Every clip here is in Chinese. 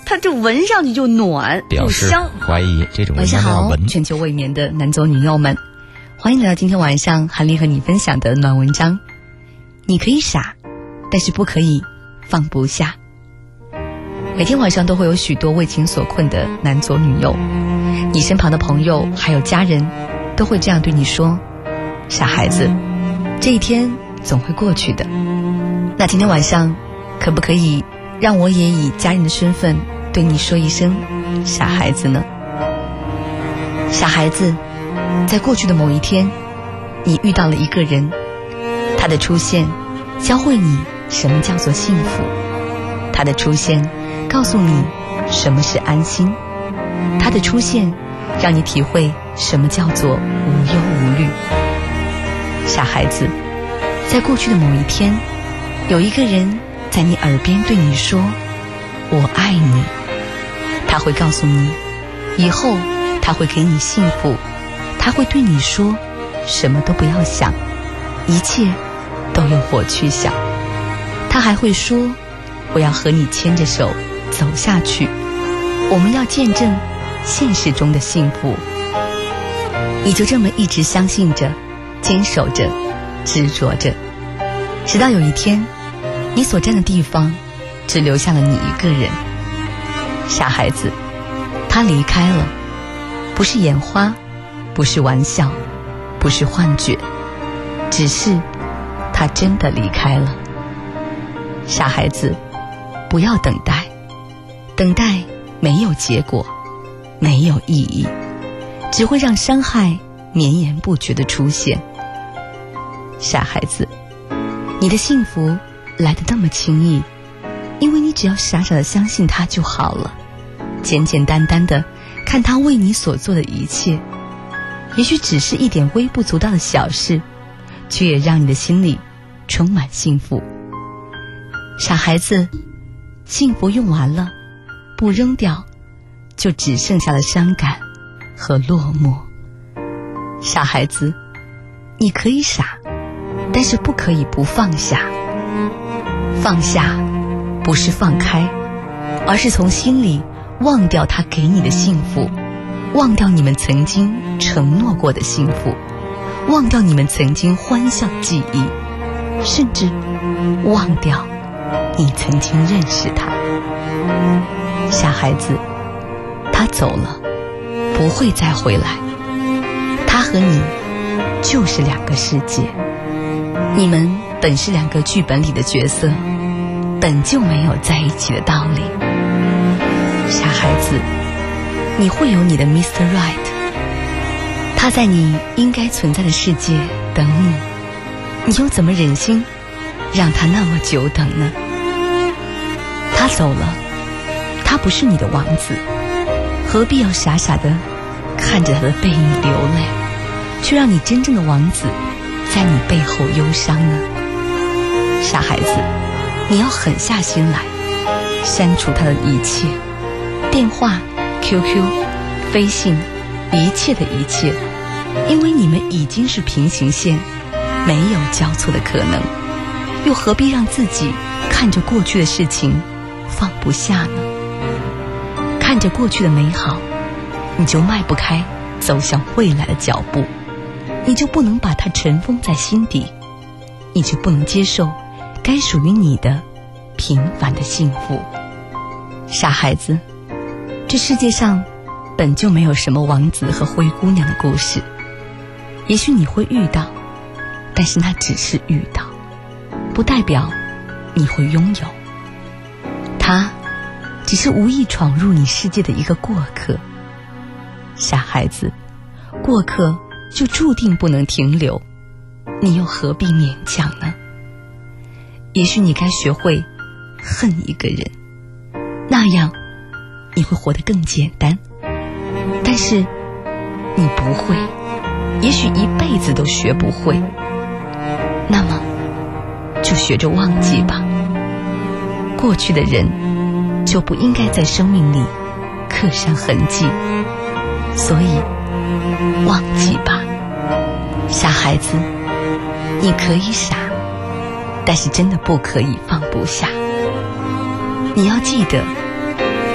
它就闻上去就暖， 表示就香。 怀疑这种晚上好， 闻。 全球未眠的男左女右们，欢迎来到今天晚上韩丽和你分享的暖文章。你可以傻，但是不可以放不下。每天晚上都会有许多为情所困的男左女右，你身旁的朋友还有家人都会这样对你说：傻孩子，这一天总会过去的。那今天晚上可不可以让我也以家人的身份对你说一声傻孩子呢？傻孩子，在过去的某一天，你遇到了一个人，他的出现教会你什么叫做幸福，他的出现告诉你什么是安心，他的出现让你体会什么叫做无忧无虑。傻孩子，在过去的某一天，有一个人在你耳边对你说我爱你，他会告诉你以后他会给你幸福，他会对你说什么都不要想，一切都由我去想。他还会说我要和你牵着手走下去，我们要见证现实中的幸福。你就这么一直相信着，坚守着，执着着，直到有一天你所站的地方只留下了你一个人。傻孩子，他离开了，不是眼花，不是玩笑，不是幻觉，只是他真的离开了。傻孩子，不要等待，等待没有结果，没有意义，只会让伤害绵延不绝地出现。傻孩子，你的幸福来得那么轻易，因为你只要傻傻地相信他就好了，简简单单地看他为你所做的一切，也许只是一点微不足道的小事，却也让你的心里充满幸福。傻孩子，幸福用完了，不扔掉，就只剩下了伤感和落寞。傻孩子，你可以傻，但是不可以不放下。放下不是放开，而是从心里忘掉他给你的幸福，忘掉你们曾经承诺过的幸福，忘掉你们曾经欢笑的记忆，甚至忘掉你曾经认识他。傻孩子，他走了，不会再回来，他和你就是两个世界，你们本是两个剧本里的角色，本就没有在一起的道理。傻孩子，你会有你的 Mr. Right， 他在你应该存在的世界等你，你又怎么忍心让他那么久等呢？他走了，他不是你的王子，何必要傻傻的看着他的背影流泪，却让你真正的王子在你背后忧伤呢？傻孩子，你要狠下心来，删除他的一切，电话、QQ、飞信，一切的一切，因为你们已经是平行线，没有交错的可能，又何必让自己看着过去的事情放不下呢？看着过去的美好，你就迈不开走向未来的脚步，你就不能把它尘封在心底，你就不能接受该属于你的平凡的幸福。傻孩子，这世界上本就没有什么王子和灰姑娘的故事，也许你会遇到，但是那只是遇到，不代表你会拥有。他只是无意闯入你世界的一个过客。傻孩子，过客就注定不能停留，你又何必勉强呢？也许你该学会恨一个人，那样你会活得更简单。但是你不会，也许一辈子都学不会，那么就学着忘记吧。过去的人就不应该在生命里刻上痕迹，所以忘记吧。傻孩子，你可以傻，但是真的不可以放不下。你要记得，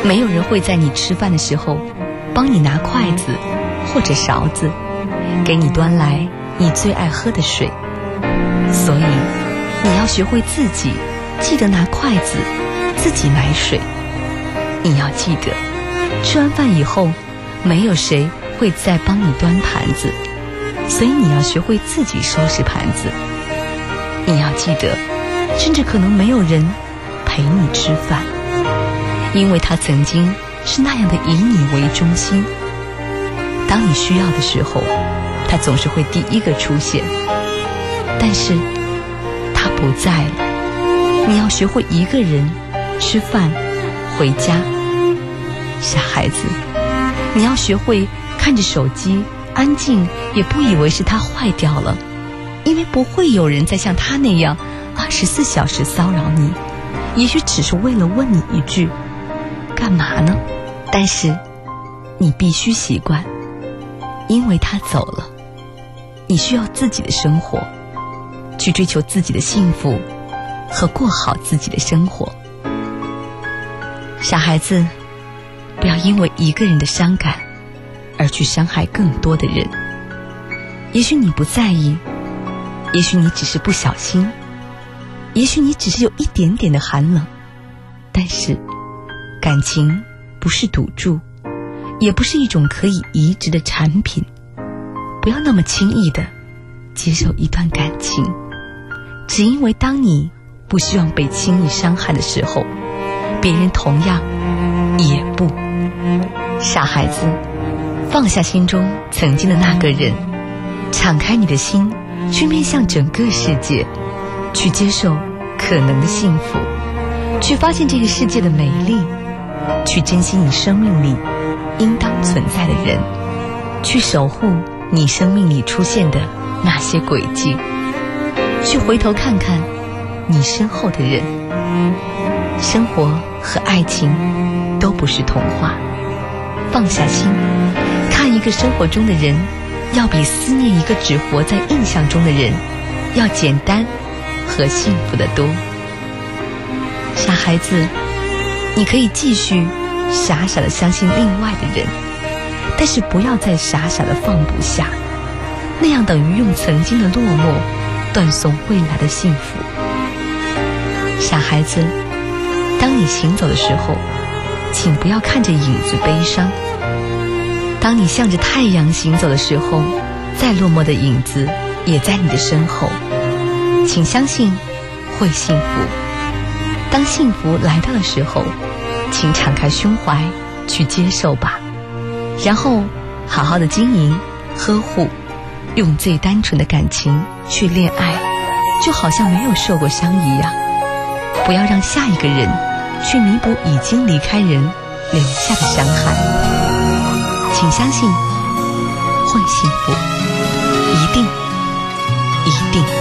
没有人会在你吃饭的时候帮你拿筷子或者勺子，给你端来你最爱喝的水。所以你要学会自己记得拿筷子，自己买水。你要记得，吃完饭以后没有谁会再帮你端盘子，所以你要学会自己收拾盘子。你要记得，甚至可能没有人陪你吃饭，因为他曾经是那样的以你为中心。当你需要的时候，他总是会第一个出现，但是他不在了。你要学会一个人吃饭回家。傻孩子，你要学会看着手机安静，也不以为是它坏掉了，因为不会有人再像他那样24小时骚扰你，也许只是为了问你一句干嘛呢？但是你必须习惯，因为他走了，你需要自己的生活，去追求自己的幸福和过好自己的生活。傻孩子，不要因为一个人的伤感而去伤害更多的人。也许你不在意，也许你只是不小心，也许你只是有一点点的寒冷，但是感情不是赌注，也不是一种可以移植的产品。不要那么轻易的接受一段感情，只因为当你不希望被轻易伤害的时候，别人同样也不。傻孩子，放下心中曾经的那个人，敞开你的心，去面向整个世界，去接受可能的幸福，去发现这个世界的美丽，去珍惜你生命里应当存在的人，去守护你生命里出现的那些轨迹，去回头看看你身后的人。生活和爱情都不是童话，放下心，看一个生活中的人，要比思念一个只活在印象中的人要简单和幸福得多。傻孩子，你可以继续傻傻地相信另外的人，但是不要再傻傻地放不下，那样等于用曾经的落寞断送未来的幸福。傻孩子，当你行走的时候，请不要看着影子悲伤。当你向着太阳行走的时候，再落寞的影子也在你的身后。请相信会幸福。当幸福来到的时候，请敞开胸怀去接受吧，然后好好的经营呵护，用最单纯的感情去恋爱，就好像没有受过伤一样。不要让下一个人去弥补已经离开人留下的伤害。请相信会幸福，一定一定。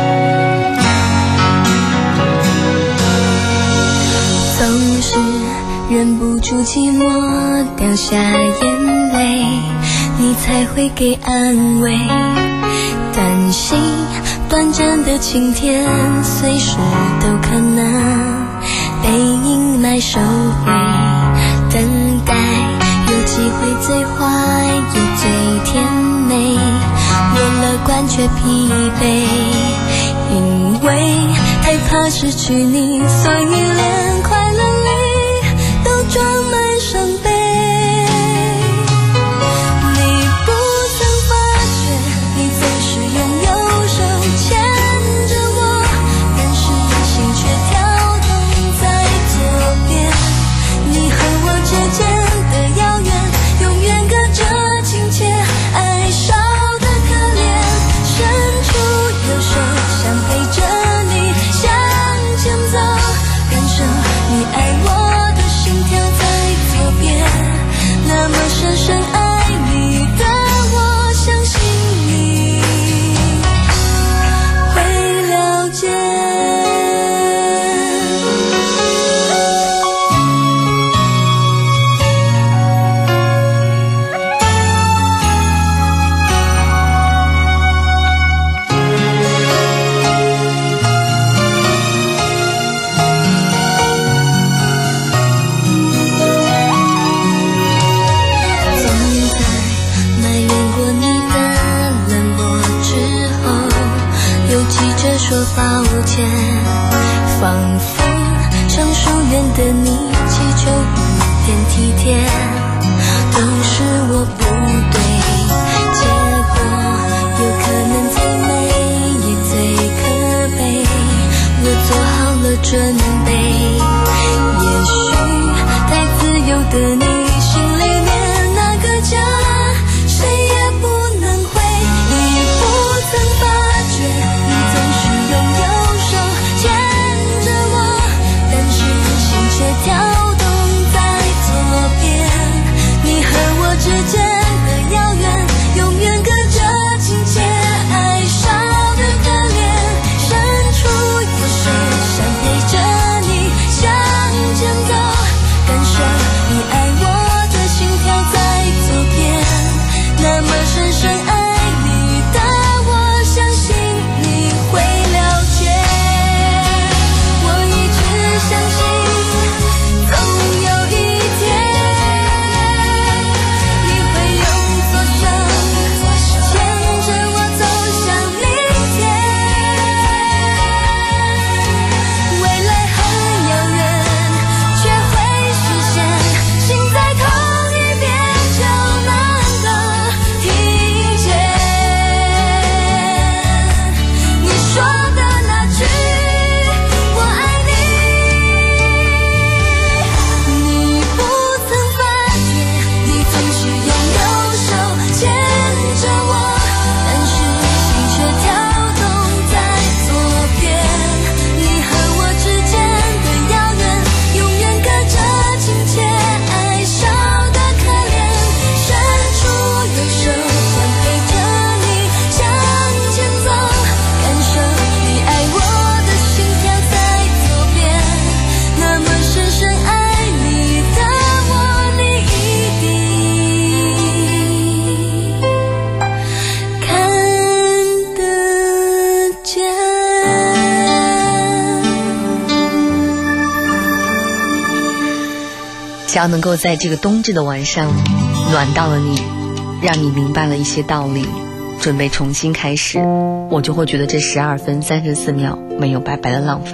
总是忍不住寂寞掉下眼泪，你才会给安慰。担心短暂的晴天随时都可能被阴霾收回，等待有机会最坏也最甜美，我乐观却疲惫，因为害怕失去你，所以连快乐里都装满伤悲。你不曾发觉，你总是用右手牵着我，但是心却跳动在左边。你和我之间的遥远，永远隔着亲切，爱少的可怜，伸出右手想陪着你向前走，人生说抱歉，仿佛常疏远的你祈求一点体贴，都是我不对，结果有可能最美也最可悲，我做好了准备，也许太自由的你心里面那个家谁也不能回，你不曾发觉你总是用右手牵着我，但是心却跳动在左边，你和我之间的遥远永远隔着亲切，爱少的可怜，伸出右手想陪着你向前走，感受你爱我的心跳在左边，那么深深爱你的我相信你会了解，我一直相信总有一天你会用左手牵着我走向明天，未来很遥远却会实现，心在同一边就能够听见你说的那句我爱你，你不曾发觉你总是用右手牵着我，但是心却跳动在左边，你和我之间的遥远永远隔着亲切，爱少的可怜，伸出右手想陪着你向前走，感受你爱我的心跳在左边，那么深深爱你的我你一定看得见。 只要能够在这个冬至的晚上暖到了你，让你明白了一些道理，准备重新开始，我就会觉得这12分34秒没有白白的浪费。